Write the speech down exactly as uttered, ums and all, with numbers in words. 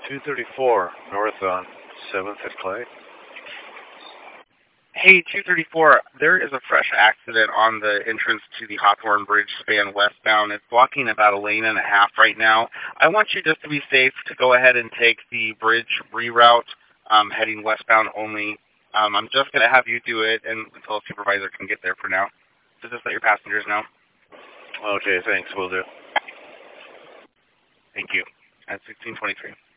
two thirty-four north on seventh at Clay. Hey, two thirty-four, there is a fresh accident on the entrance to the Hawthorne Bridge span westbound. It's blocking about a lane and a half right now. I want you just to be safe to go ahead and take the bridge reroute um, heading westbound only. Um, I'm just going to have you do it and until a supervisor can get there for now. So just let your passengers know. Okay, thanks. Will do. Thank you. At sixteen twenty-three.